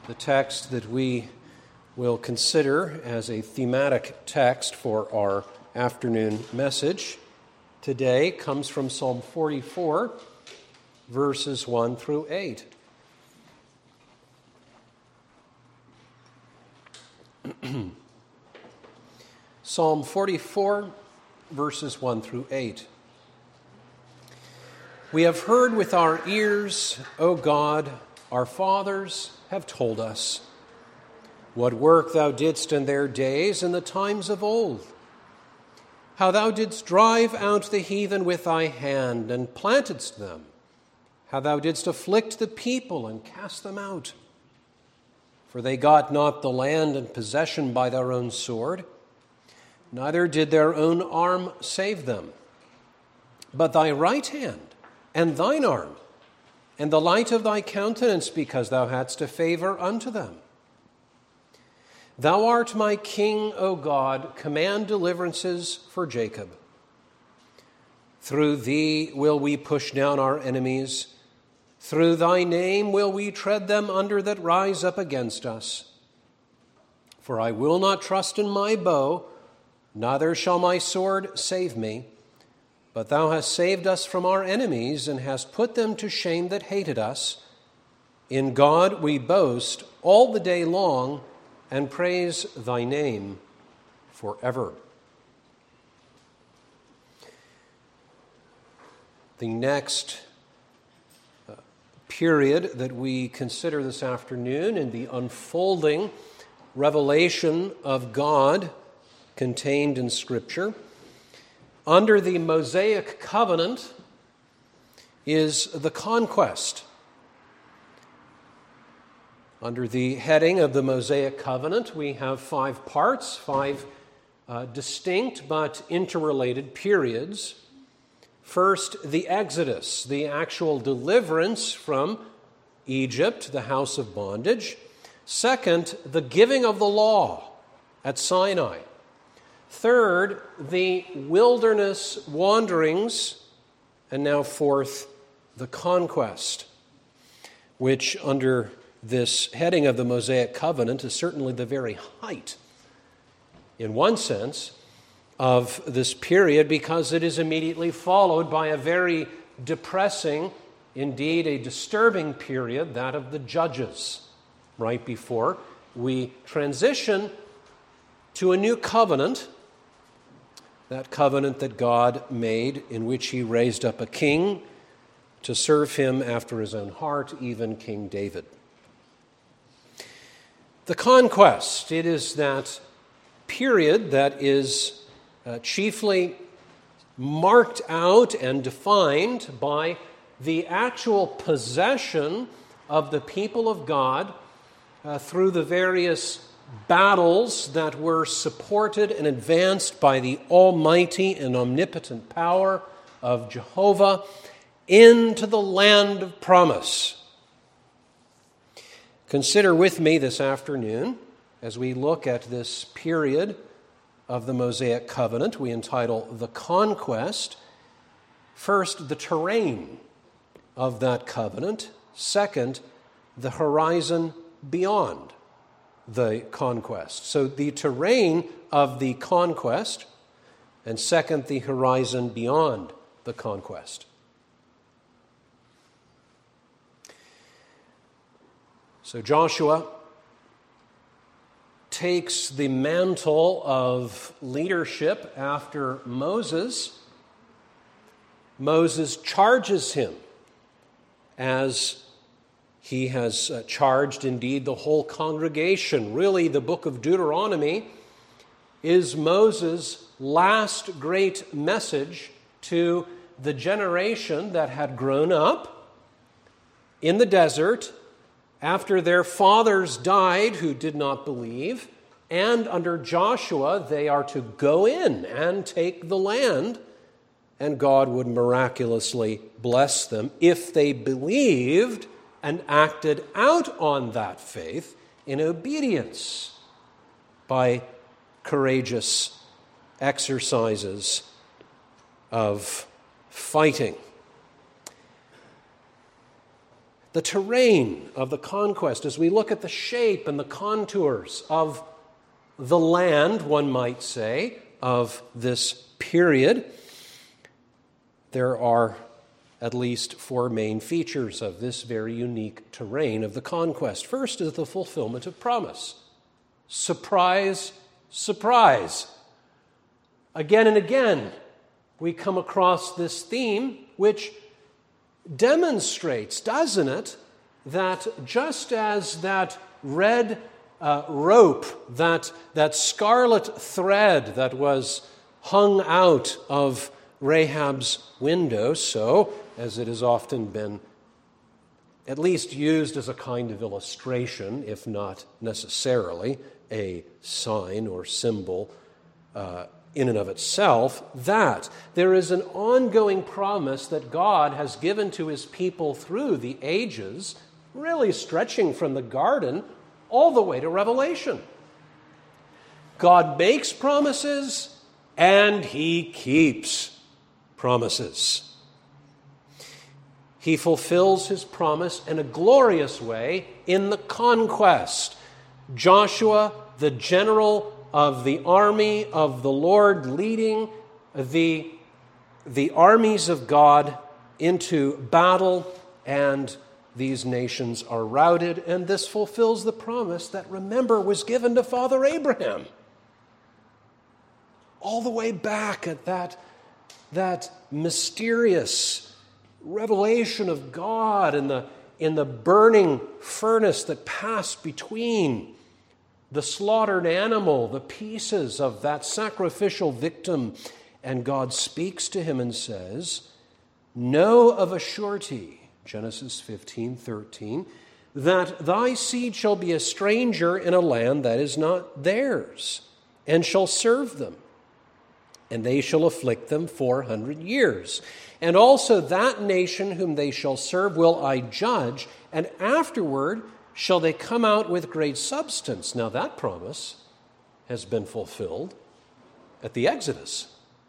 The text that we will consider as a thematic text for our afternoon message today comes from Psalm 44, verses 1 through 8. Psalm 44, verses 1 through 8. We have heard with our ears, O God, our fathers have told us what work thou didst in their days in the times of old, how thou didst drive out the heathen with thy hand and plantedst them, how thou didst afflict the people and cast them out. For they got not the land in possession by their own sword, neither did their own arm save them, but thy right hand and thine arm, and the light of thy countenance, because thou hadst a favor unto them. Thou art my King, O God, command deliverances for Jacob. Through thee will we push down our enemies. Through thy name will we tread them under that rise up against us. For I will not trust in my bow, neither shall my sword save me. But thou hast saved us from our enemies, and hast put them to shame that hated us. In God we boast all the day long, and praise thy name forever. The next period that we consider this afternoon in the unfolding revelation of God contained in Scripture under the Mosaic covenant is the conquest. Under the heading of the Mosaic covenant, we have 5 parts, 5 distinct but interrelated periods. First, the Exodus, the actual deliverance from Egypt, the house of bondage. Second, the giving of the law at Sinai. Third, the wilderness wanderings. And now fourth, the conquest, which under this heading of the Mosaic covenant is certainly the very height, in one sense, of this period, because it is immediately followed by a very depressing, indeed a disturbing period, that of the Judges, right before we transition to a new covenant, that covenant that God made, in which he raised up a king to serve him after his own heart, even King David. The conquest, it is that period that is chiefly marked out and defined by the actual possession of the people of God through the various battles that were supported and advanced by the almighty and omnipotent power of Jehovah into the land of promise. Consider with me this afternoon, as we look at this period of the Mosaic covenant, we entitle The Conquest. First, the terrain of that covenant. Second, the horizon beyond the conquest. So the terrain of the conquest, and second, the horizon beyond the conquest. So Joshua takes the mantle of leadership after Moses. Moses charges him, as he has charged indeed the whole congregation. Really, the book of Deuteronomy is Moses' last great message to the generation that had grown up in the desert after their fathers died who did not believe, and under Joshua they are to go in and take the land, and God would miraculously bless them if they believed and acted out on that faith in obedience by courageous exercises of fighting. the terrain of the conquest, as we look at the shape and the contours of the land, one might say, of this period, there are at least four main features of this very unique terrain of the conquest. First is the fulfillment of promise. Surprise, surprise. Again and again, we come across this theme, which demonstrates, doesn't it, that just as that red rope, that scarlet thread that was hung out of Rahab's window, so, as it has often been at least used as a kind of illustration, if not necessarily a sign or symbol in and of itself, that there is an ongoing promise that God has given to his people through the ages, really stretching from the garden all the way to Revelation. God makes promises and he keeps promises. He fulfills his promise in a glorious way in the conquest. Joshua, the general of the army of the Lord, leading the armies of God into battle, and these nations are routed, and this fulfills the promise that, remember, was given to Father Abraham. All the way back at that mysterious revelation of God in the burning furnace that passed between the slaughtered animal, the pieces of that sacrificial victim, and God speaks to him and says, "Know of a surety," Genesis 15:13, "that thy seed shall be a stranger in a land that is not theirs, and shall serve them, and they shall afflict them 400 years. And also that nation whom they shall serve will I judge, and afterward shall they come out with great substance." Now that promise has been fulfilled at the Exodus.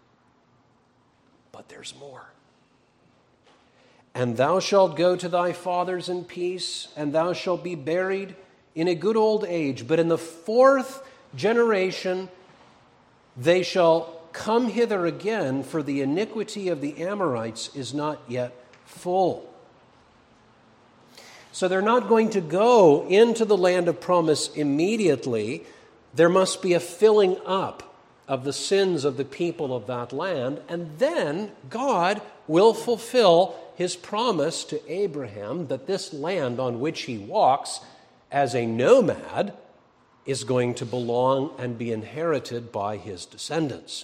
But there's more. "And thou shalt go to thy fathers in peace, and thou shalt be buried in a good old age. But in the fourth generation they shall come hither again, for the iniquity of the Amorites is not yet full." So they're not going to go into the land of promise immediately. There must be a filling up of the sins of the people of that land, and then God will fulfill his promise to Abraham that this land on which he walks as a nomad is going to belong and be inherited by his descendants.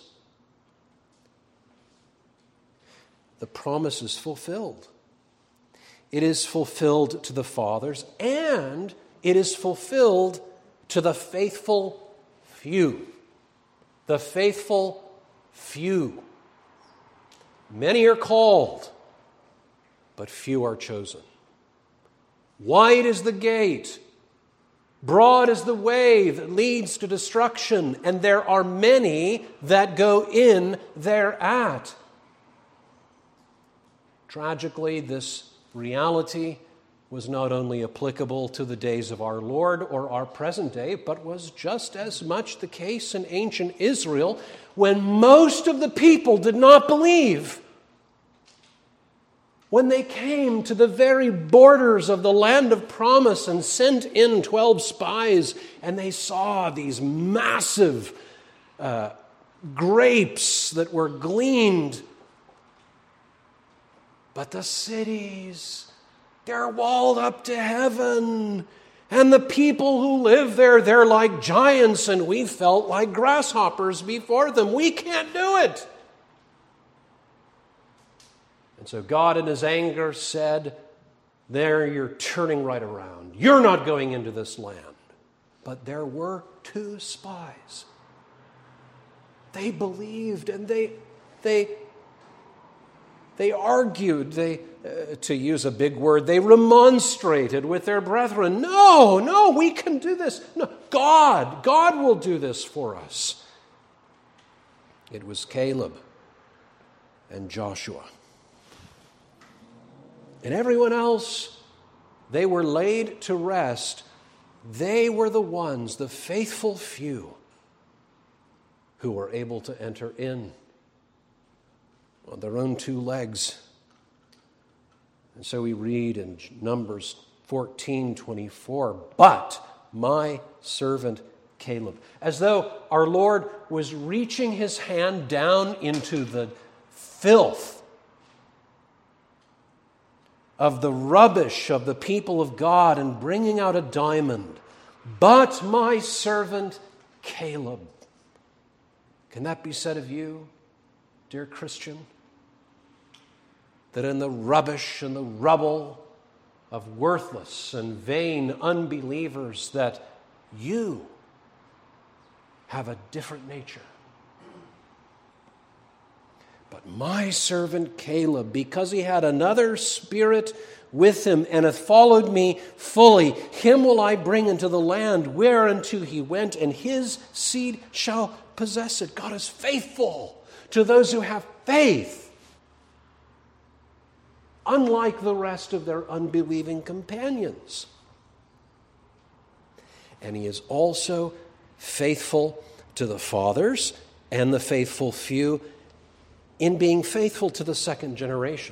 The promise is fulfilled. It is fulfilled to the fathers, and it is fulfilled to the faithful few. The faithful few. Many are called, but few are chosen. Wide is the gate, broad is the way that leads to destruction, and there are many that go in thereat. Tragically, this reality was not only applicable to the days of our Lord or our present day, but was just as much the case in ancient Israel when most of the people did not believe. When they came to the very borders of the land of promise and sent in 12 spies, and they saw these massive grapes that were gleaned. But the cities, they're walled up to heaven. And the people who live there, they're like giants, and we felt like grasshoppers before them. We can't do it. And so God in his anger said, "There, you're turning right around. You're not going into this land." But there were 2 spies. They believed, and they argued, to use a big word, they remonstrated with their brethren. No, we can do this. No, God will do this for us. It was Caleb and Joshua. And everyone else they were laid to rest, they were the ones, the faithful few, who were able to enter in on their own two legs. And so we read in Numbers 14:24, "But my servant Caleb," as though our Lord was reaching his hand down into the filth of the rubbish of the people of God and bringing out a diamond. "But my servant Caleb." Can that be said of you, dear Christian? That in the rubbish and the rubble of worthless and vain unbelievers, that you have a different nature. "But my servant Caleb, because he had another spirit with him and hath followed me fully, him will I bring into the land whereunto he went, and his seed shall possess it." God is faithful to those who have faith, unlike the rest of their unbelieving companions. And he is also faithful to the fathers and the faithful few in being faithful to the second generation.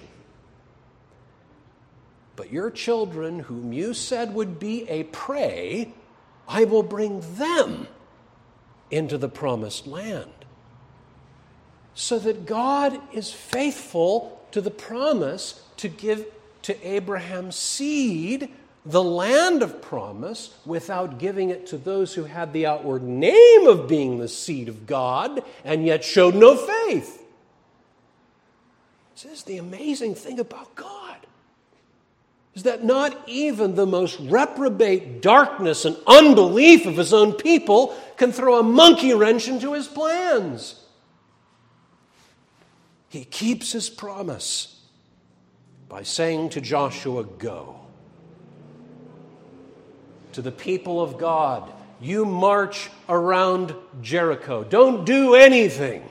"But your children, whom you said would be a prey, I will bring them into the promised land." So that God is faithful to the promise to give to Abraham's seed the land of promise without giving it to those who had the outward name of being the seed of God and yet showed no faith. This is the amazing thing about God, is that not even the most reprobate darkness and unbelief of his own people can throw a monkey wrench into his plans. He keeps his promise by saying to Joshua, "Go." To the people of God, "You march around Jericho. Don't do anything.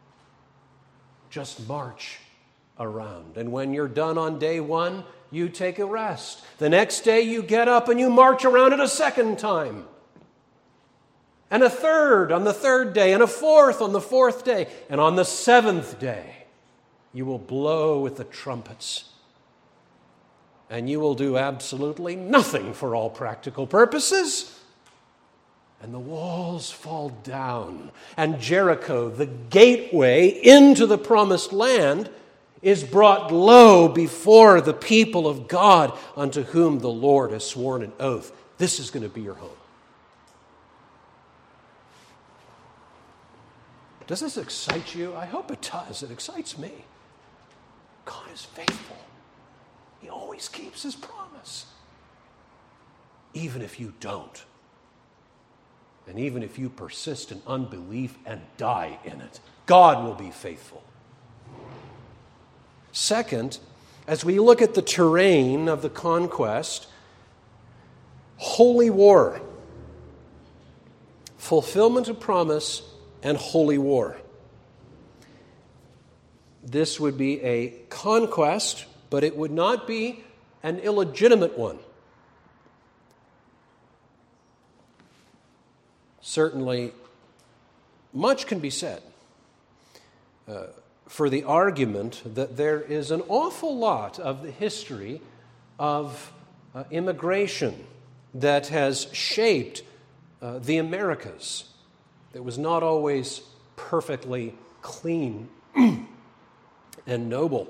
Just march around. And when you're done on day one, you take a rest. The next day you get up and you march around it a second time. And a third on the third day, and a fourth on the fourth day. And on the seventh day, you will blow with the trumpets. And you will do absolutely nothing for all practical purposes. And the walls fall down. And Jericho, the gateway into the promised land, is brought low before the people of God, unto whom the Lord has sworn an oath. This is going to be your home. Does this excite you? I hope it does. It excites me. God is faithful. He always keeps his promise. Even if you don't. And even if you persist in unbelief and die in it, God will be faithful. Second, as we look at the terrain of the conquest, holy war, fulfillment of promise, and holy war. This would be a conquest, but it would not be an illegitimate one. Certainly, much can be said for the argument that there is an awful lot of the history of immigration that has shaped the Americas that was not always perfectly clean and noble.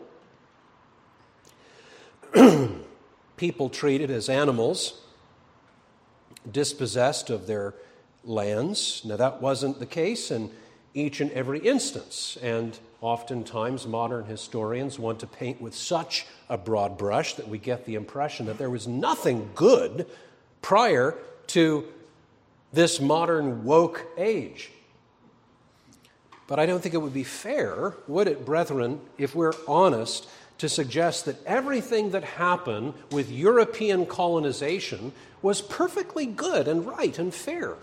People treated as animals, dispossessed of their lands. Now, that wasn't the case in each and every instance, and oftentimes modern historians want to paint with such a broad brush that we get the impression that there was nothing good prior to this modern woke age. But I don't think it would be fair, would it, brethren, if we're honest, to suggest that everything that happened with European colonization was perfectly good and right and fair.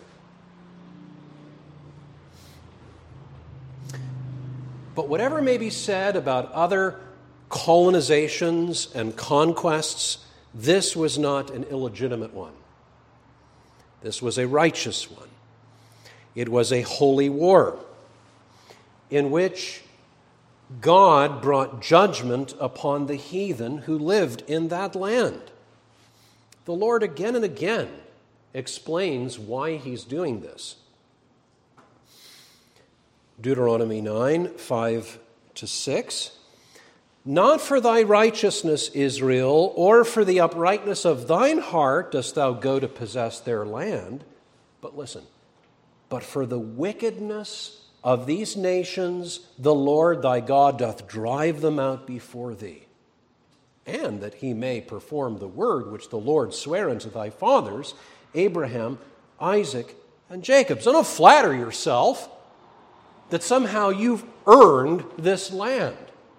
But whatever may be said about other colonizations and conquests this was not an illegitimate one. This was a righteous one. It was a holy war in which God brought judgment upon the heathen who lived in that land. The Lord again and again explains why he's doing this. Deuteronomy 9, 5-6. Not for thy righteousness, Israel, or for the uprightness of thine heart dost thou go to possess their land. But listen, but for the wickedness of these nations, the Lord thy God doth drive them out before thee, and that he may perform the word which the Lord sware unto thy fathers, Abraham, Isaac, and Jacob. So don't flatter yourself that somehow you've earned this land.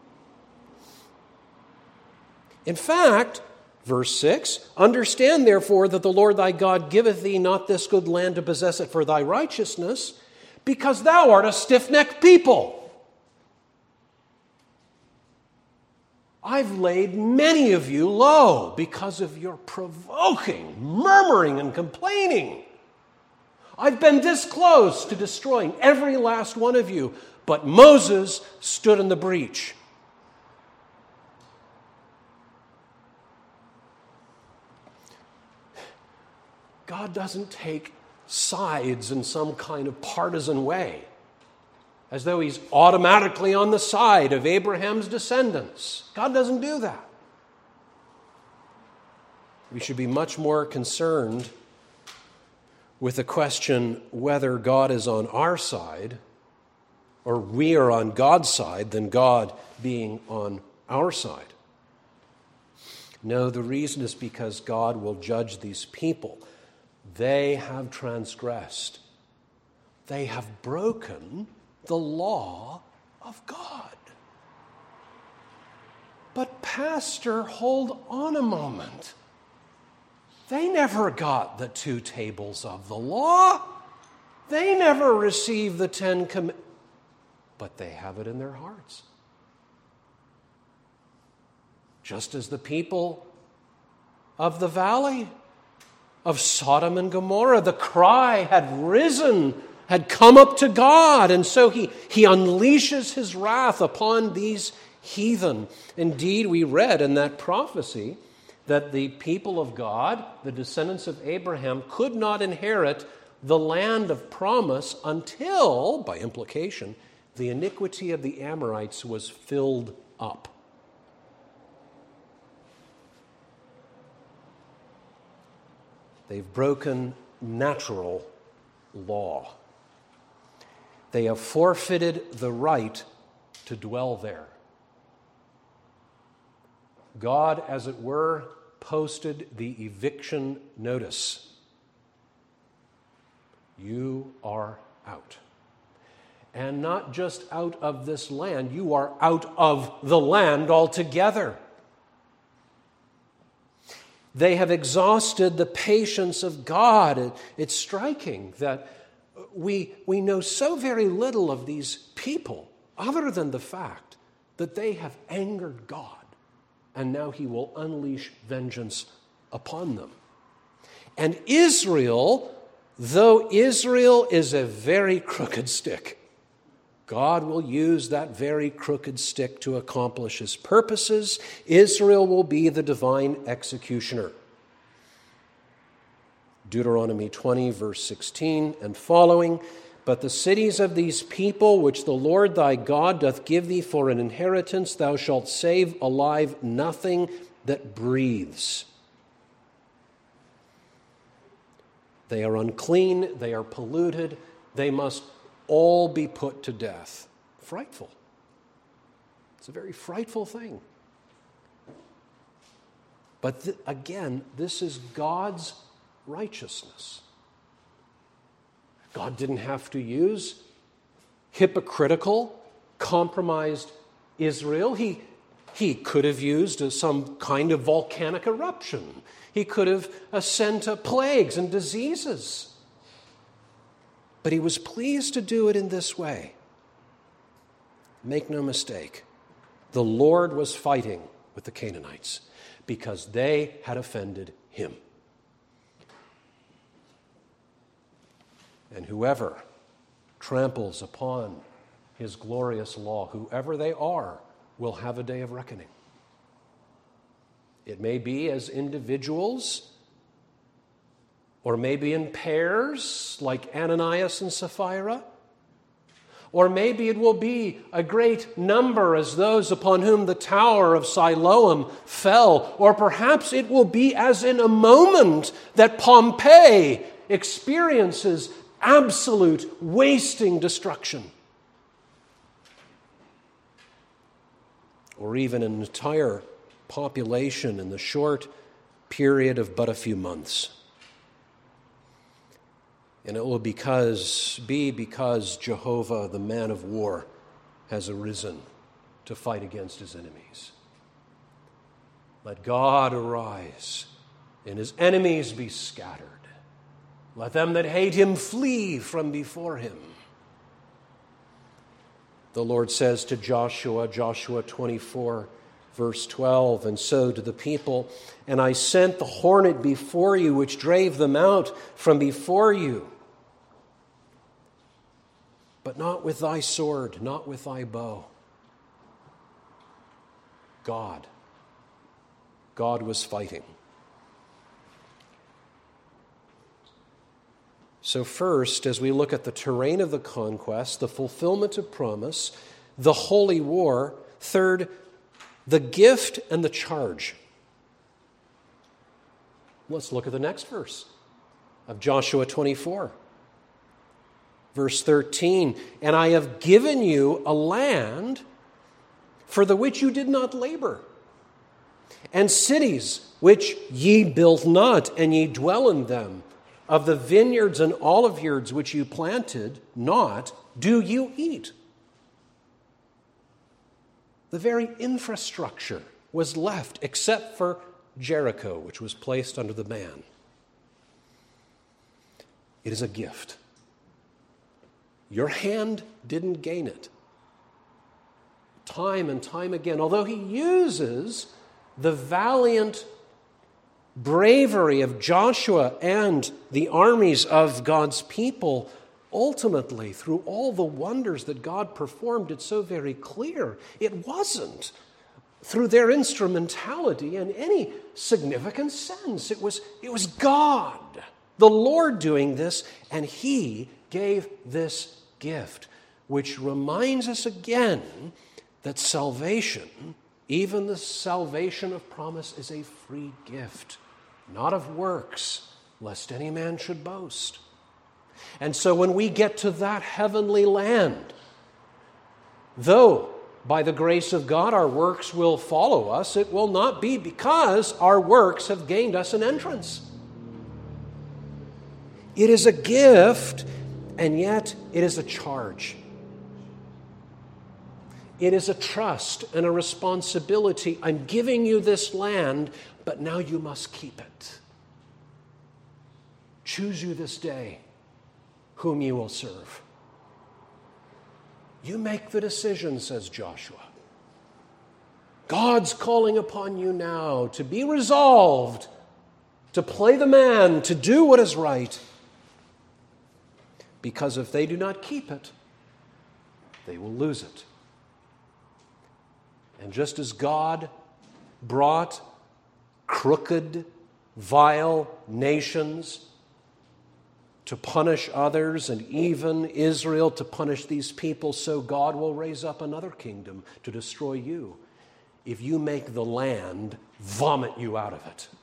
In fact, verse 6, understand therefore that the Lord thy God giveth thee not this good land to possess it for thy righteousness, because thou art a stiff-necked people. I've laid many of you low because of your provoking, murmuring, and complaining. I've been this close to destroying every last one of you, but Moses stood in the breach. God doesn't take sides in some kind of partisan way, as though he's automatically on the side of Abraham's descendants. God doesn't do that. We should be much more concerned with the question whether God is on our side or we are on God's side than God being on our side. No, the reason is because God will judge these people. They have transgressed. They have broken the law of God. But Pastor, hold on a moment. They never got the 2 tables of the law. They never received the 10 commandments. But they have it in their hearts. Just as the people of the valley of Sodom and Gomorrah, the cry had risen, had come up to God, and so he unleashes his wrath upon these heathen. Indeed, we read in that prophecy that the people of God, the descendants of Abraham, could not inherit the land of promise until, by implication, the iniquity of the Amorites was filled up. They've broken natural law. They have forfeited the right to dwell there. God, as it were, posted the eviction notice. You are out. And not just out of this land, you are out of the land altogether. They have exhausted the patience of God. It's striking that we know so very little of these people other than the fact that they have angered God, and now he will unleash vengeance upon them. And Israel, though Israel is a very crooked stick, God will use that very crooked stick to accomplish his purposes. Israel will be the divine executioner. Deuteronomy 20, verse 16 and following. But the cities of these people, which the Lord thy God doth give thee for an inheritance, thou shalt save alive nothing that breathes. They are unclean, they are polluted, they must all be put to death. Frightful. It's a very frightful thing. But again, this is God's righteousness. God didn't have to use hypocritical, compromised Israel. He could have used some kind of volcanic eruption. He could have sent plagues and diseases. But he was pleased to do it in this way. Make no mistake, the Lord was fighting with the Canaanites. because they had offended him. And whoever tramples upon his glorious law, whoever they are, will have a day of reckoning. It may be as individuals, or maybe in pairs, like Ananias and Sapphira, or maybe it will be a great number as those upon whom the tower of Siloam fell, or perhaps it will be as in a moment that Pompeii experiences absolute wasting destruction. Or even an entire population in the short period of but a few months. And it will be because Jehovah, the man of war, has arisen to fight against his enemies. Let God arise and his enemies be scattered. Let them that hate him flee from before him. The Lord says to Joshua, Joshua 24, verse 12, and so to the people, and I sent the hornet before you, which drave them out from before you. But not with thy sword, not with thy bow. God was fighting. So first, as we look at the terrain of the conquest, the fulfillment of promise, the holy war. Third, the gift and the charge. Let's look at the next verse of Joshua 24. Verse 13, and I have given you a land for the which you did not labor, and cities which ye built not, and ye dwell in them. Of the vineyards and olive yards which you planted not, do you eat. The very infrastructure was left except for Jericho, which was placed under the ban. It is a gift. Your hand didn't gain it. Time and time again, although he uses the valiant bravery of Joshua and the armies of God's people, ultimately, through all the wonders that God performed, it's so very clear it wasn't through their instrumentality in any significant sense. It was God, the Lord, doing this, and he gave this gift, which reminds us again that salvation, even the salvation of promise, is a free gift, not of works, lest any man should boast. And so when we get to that heavenly land, though by the grace of God our works will follow us, it will not be because our works have gained us an entrance. It is a gift, and yet it is a charge. It is a trust and a responsibility. I'm giving you this land, but now you must keep it. Choose you this day whom you will serve. You make the decision, says Joshua. God's calling upon you now to be resolved, to play the man, to do what is right. Because if they do not keep it, they will lose it. And just as God brought crooked, vile nations to punish others, and even Israel to punish these people, so God will raise up another kingdom to destroy you if you make the land vomit you out of it.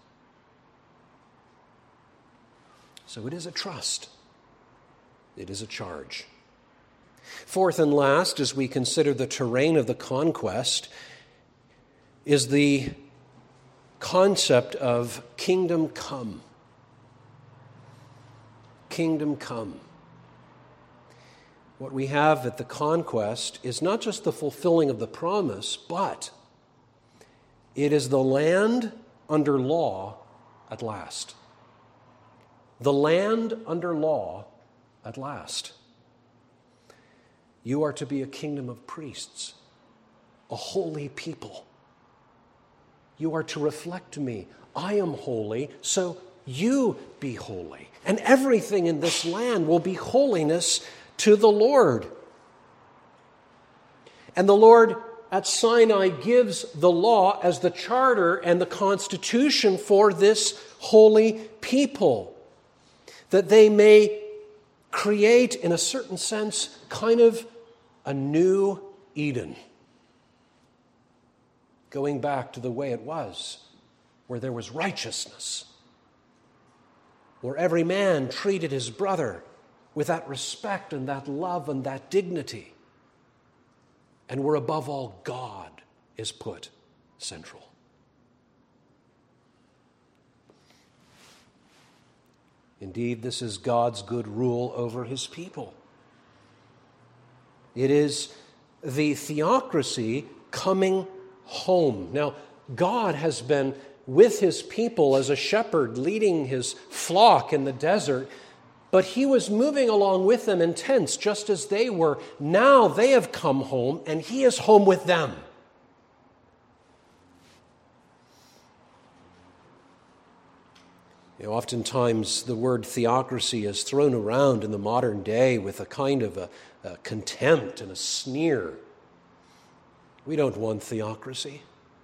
So it is a trust. It is a charge. Fourth and last, as we consider the terrain of the conquest, is the concept of kingdom come. Kingdom come. What we have at the conquest is not just the fulfilling of the promise, but it is the land under law at last. The land under law at last. You are to be a kingdom of priests, a holy people, You are to reflect me. I am holy, so you be holy. And everything in this land will be holiness to the Lord. And the Lord at Sinai gives the law as the charter and the constitution for this holy people, that they may create, in a certain sense, kind of a new Eden, going back to the way it was, where there was righteousness, where every man treated his brother with that respect and that love and that dignity, and where above all God is put central. Indeed, this is God's good rule over his people. It is the theocracy coming home. Now, God has been with his people as a shepherd leading his flock in the desert, but he was moving along with them in tents just as they were. Now they have come home and he is home with them. Oftentimes the word theocracy is thrown around in the modern day with a kind of a contempt and a sneer. We don't want theocracy.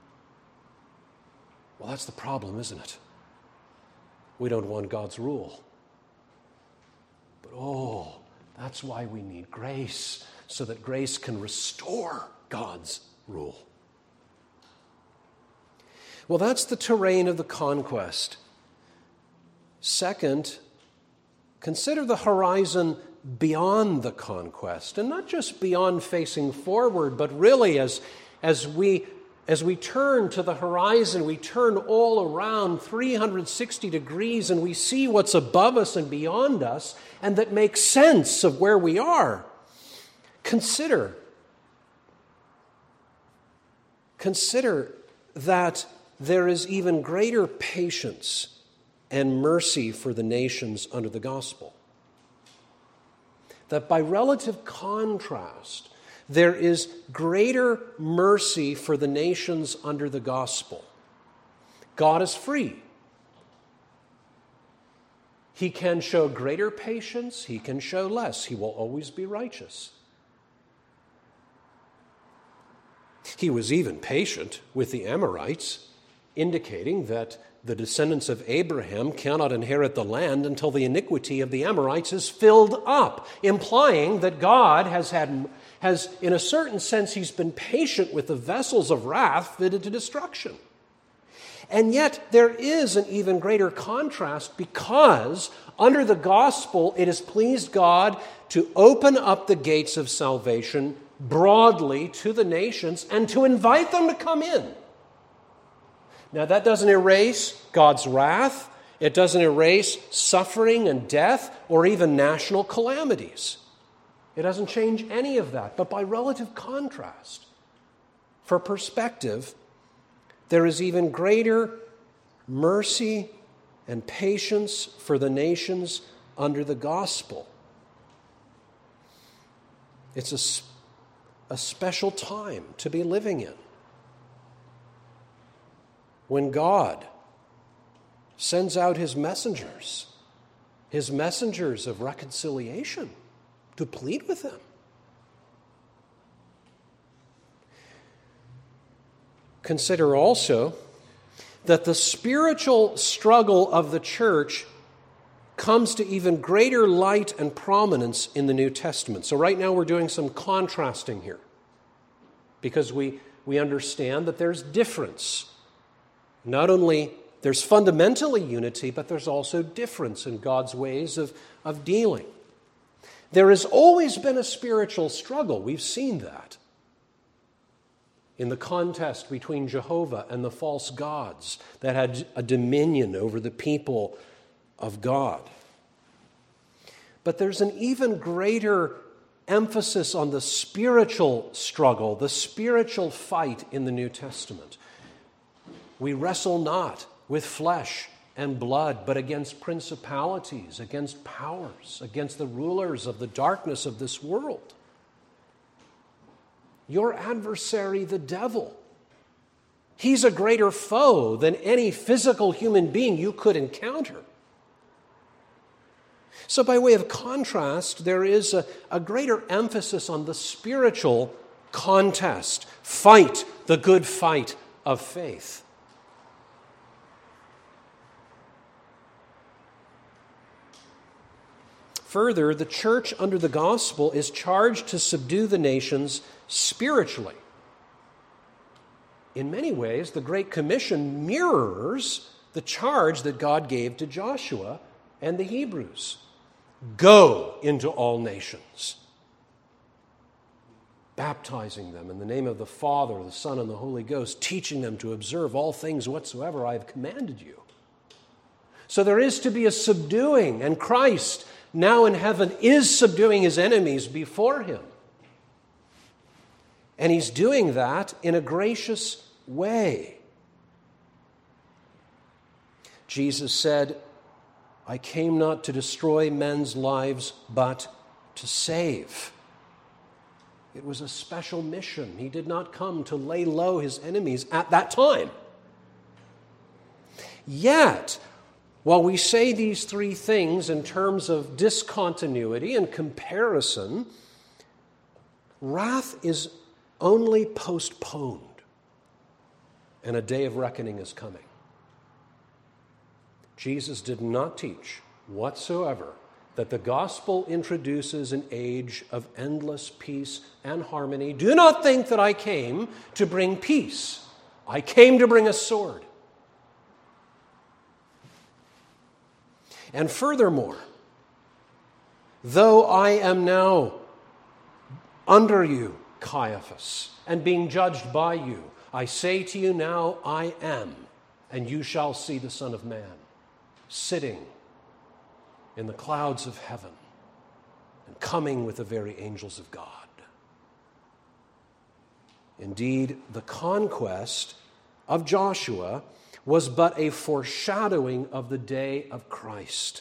Well, that's the problem, isn't it? We don't want God's rule. But that's why we need grace, so that grace can restore God's rule. Well, that's the terrain of the conquest. Second, consider the horizon beyond the conquest, and not just beyond facing forward, but really as we turn to the horizon, we turn all around 360 degrees and we see what's above us and beyond us, and that makes sense of where we are. Consider that there is even greater patience and mercy for the nations under the gospel. That by relative contrast, there is greater mercy for the nations under the gospel. God is free. He can show greater patience, he can show less. He will always be righteous. He was even patient with the Amorites, indicating that the descendants of Abraham cannot inherit the land until the iniquity of the Amorites is filled up, implying that God has, in a certain sense, he's been patient with the vessels of wrath fitted to destruction. And yet there is an even greater contrast, because under the gospel it has pleased God to open up the gates of salvation broadly to the nations and to invite them to come in. Now, that doesn't erase God's wrath. It doesn't erase suffering and death or even national calamities. It doesn't change any of that. But by relative contrast, for perspective, there is even greater mercy and patience for the nations under the gospel. It's a special time to be living in, when God sends out his messengers of reconciliation, to plead with them. Consider also that the spiritual struggle of the church comes to even greater light and prominence in the New Testament. So right now we're doing some contrasting here, because we understand that there's difference. Not only there's fundamentally unity, but there's also difference in God's ways of dealing. There has always been a spiritual struggle. We've seen that in the contest between Jehovah and the false gods that had a dominion over the people of God. But there's an even greater emphasis on the spiritual struggle, the spiritual fight in the New Testament. We wrestle not with flesh and blood, but against principalities, against powers, against the rulers of the darkness of this world. Your adversary, the devil, He's a greater foe than any physical human being you could encounter. So by way of contrast, there is a greater emphasis on the spiritual contest. Fight the good fight of faith. Further, the church under the gospel is charged to subdue the nations spiritually. In many ways, the Great Commission mirrors the charge that God gave to Joshua and the Hebrews. Go into all nations, baptizing them in the name of the Father, the Son, and the Holy Ghost, teaching them to observe all things whatsoever I have commanded you. So there is to be a subduing, and Christ, now in heaven, is subduing his enemies before him. And he's doing that in a gracious way. Jesus said, I came not to destroy men's lives, but to save. It was a special mission. He did not come to lay low his enemies at that time. Yet, while we say these three things in terms of discontinuity and comparison, wrath is only postponed, and a day of reckoning is coming. Jesus did not teach whatsoever that the gospel introduces an age of endless peace and harmony. Do not think that I came to bring peace. I came to bring a sword. And furthermore, though I am now under you, Caiaphas, and being judged by you, I say to you now, I am, and you shall see the Son of Man sitting in the clouds of heaven and coming with the very angels of God. Indeed, the conquest of Joshua was but a foreshadowing of the day of Christ.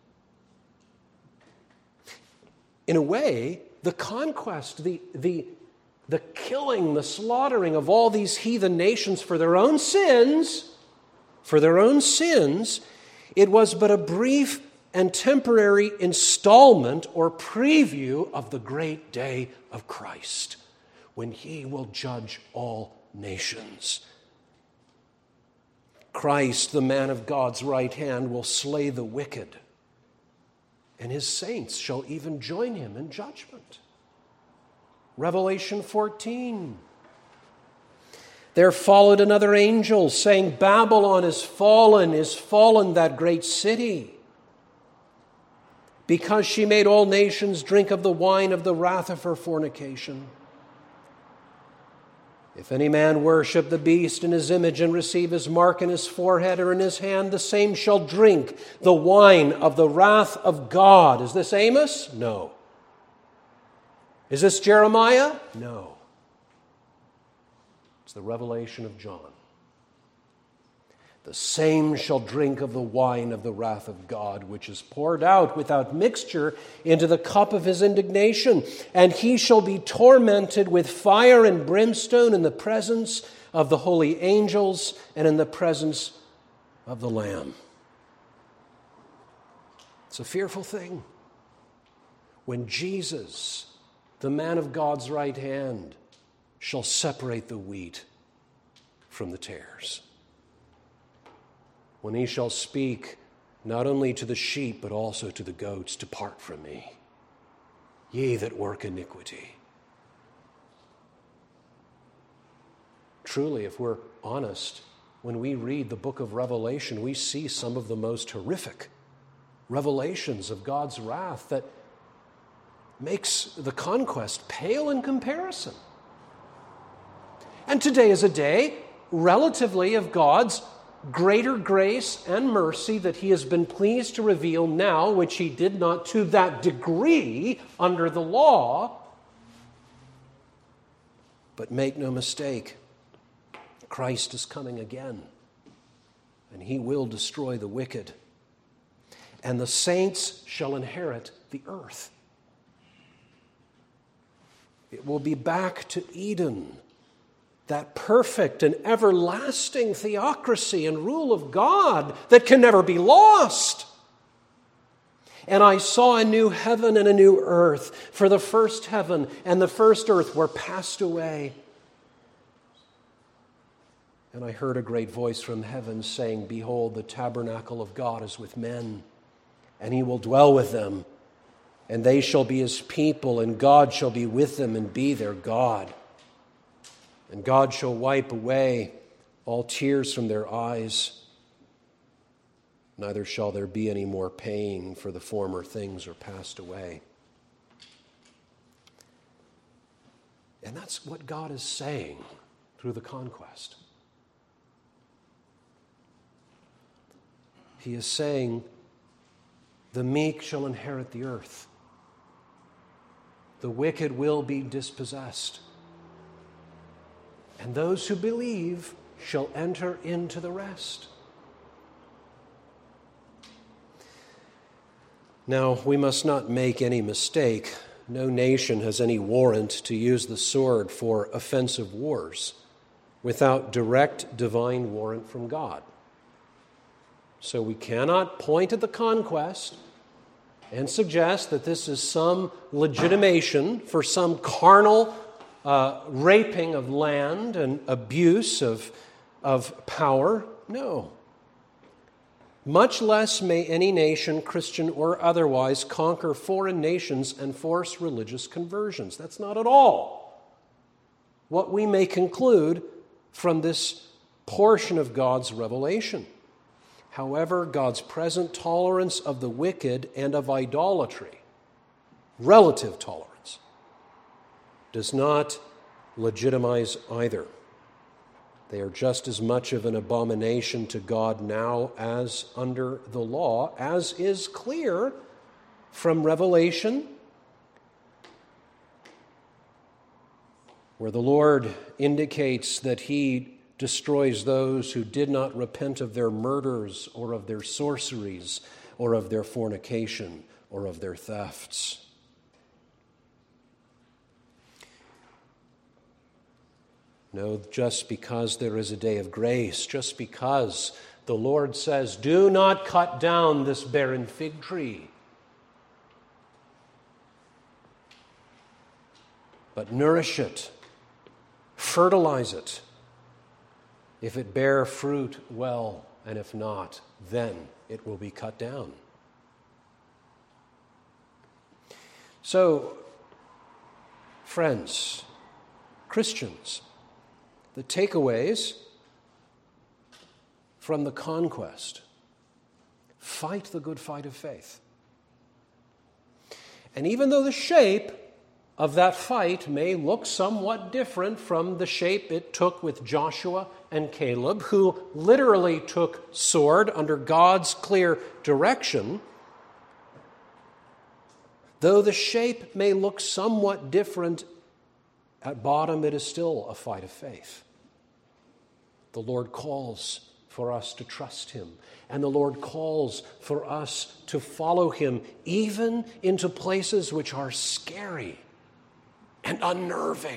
In a way, the conquest, the killing, the slaughtering of all these heathen nations for their own sins, it was but a brief and temporary installment or preview of the great day of Christ, when he will judge all nations. Christ, the man of God's right hand, will slay the wicked, and his saints shall even join him in judgment. Revelation 14. There followed another angel, saying, Babylon is fallen, that great city, because she made all nations drink of the wine of the wrath of her fornication. If any man worship the beast in his image and receive his mark in his forehead or in his hand, the same shall drink the wine of the wrath of God. Is this Amos? No. Is this Jeremiah? No. It's the revelation of John. The same shall drink of the wine of the wrath of God, which is poured out without mixture into the cup of his indignation. And he shall be tormented with fire and brimstone in the presence of the holy angels and in the presence of the Lamb. It's a fearful thing when Jesus, the man of God's right hand, shall separate the wheat from the tares. When he shall speak not only to the sheep, but also to the goats, depart from me, ye that work iniquity. Truly, if we're honest, when we read the book of Revelation, we see some of the most horrific revelations of God's wrath that makes the conquest pale in comparison. And today is a day, relatively, of God's greater grace and mercy that he has been pleased to reveal now, which he did not to that degree under the law. But make no mistake, Christ is coming again, and he will destroy the wicked, and the saints shall inherit the earth. It will be back to Eden, that perfect and everlasting theocracy and rule of God that can never be lost. And I saw a new heaven and a new earth, for the first heaven and the first earth were passed away. And I heard a great voice from heaven saying, Behold, the tabernacle of God is with men, and he will dwell with them, and they shall be his people, and God shall be with them and be their God. And God shall wipe away all tears from their eyes. Neither shall there be any more pain, for the former things are passed away. And that's what God is saying through the conquest. He is saying, the meek shall inherit the earth. The wicked will be dispossessed. And those who believe shall enter into the rest. Now, we must not make any mistake. No nation has any warrant to use the sword for offensive wars without direct divine warrant from God. So we cannot point at the conquest and suggest that this is some legitimation for some carnal raping of land and abuse of power. No. Much less may any nation, Christian or otherwise, conquer foreign nations and force religious conversions. That's not at all what we may conclude from this portion of God's revelation. However, God's present tolerance of the wicked and of idolatry, relative tolerance, does not legitimize either. They are just as much of an abomination to God now as under the law, as is clear from Revelation, where the Lord indicates that he destroys those who did not repent of their murders or of their sorceries or of their fornication or of their thefts. No, just because there is a day of grace, just because the Lord says, do not cut down this barren fig tree, but nourish it, fertilize it. If it bear fruit, well, and if not, then it will be cut down. So, friends, Christians, the takeaways from the conquest: fight the good fight of faith. And even though the shape of that fight may look somewhat different from the shape it took with Joshua and Caleb, who literally took sword under God's clear direction, though the shape may look somewhat different, at bottom it is still a fight of faith. The Lord calls for us to trust him, and the Lord calls for us to follow him, even into places which are scary and unnerving.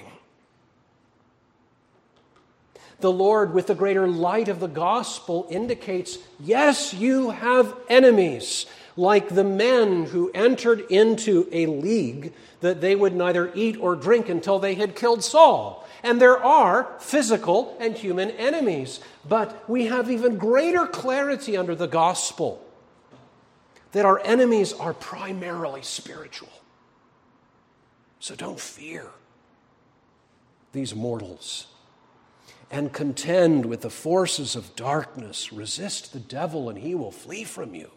The Lord, with the greater light of the gospel, indicates, yes, you have enemies, like the men who entered into a league that they would neither eat or drink until they had killed Saul. And there are physical and human enemies. But we have even greater clarity under the gospel that our enemies are primarily spiritual. So don't fear these mortals, and contend with the forces of darkness. Resist the devil and he will flee from you.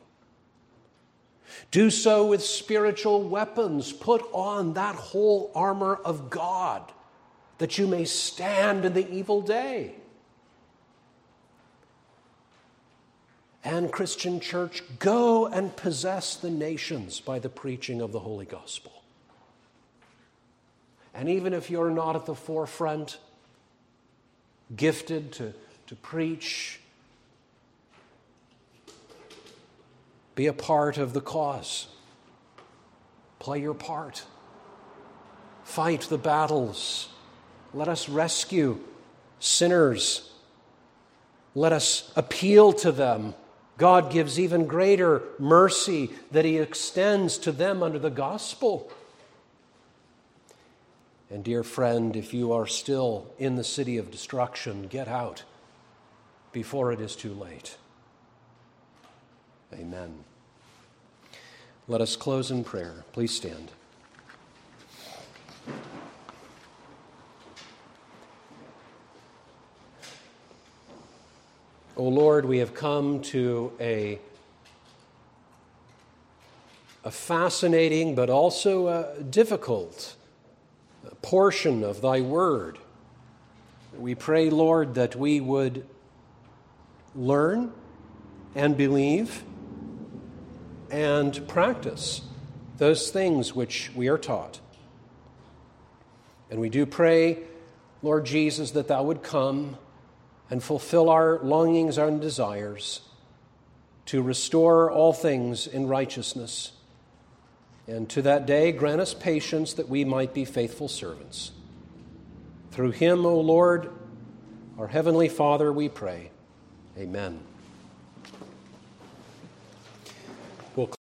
Do so with spiritual weapons. Put on that whole armor of God, that you may stand in the evil day. And Christian church, go and possess the nations by the preaching of the Holy Gospel. And even if you're not at the forefront, gifted to preach, be a part of the cause. Play your part. Fight the battles. Let us rescue sinners. Let us appeal to them. God gives even greater mercy that He extends to them under the gospel. And dear friend, if you are still in the city of destruction, get out before it is too late. Amen. Let us close in prayer. Please stand. O Lord, we have come to a fascinating but also a difficult portion of Thy Word. We pray, Lord, that we would learn and believe and practice those things which we are taught. And we do pray, Lord Jesus, that Thou would come and fulfill our longings and desires to restore all things in righteousness. And to that day, grant us patience that we might be faithful servants. Through Him, O Lord, our Heavenly Father, we pray. Amen.